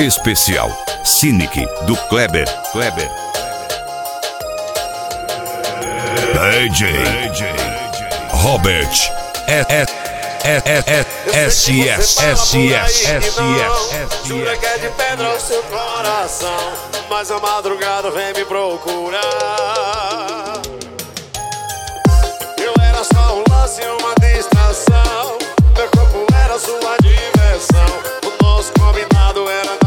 Especial Cynic do Kleber. DJ Robert SS. Jura que é de pedra o seu coração, mas a madrugada vem me procurar. Eu era só um lance, uma distração. Meu corpo era sua diversão. O nosso combinado era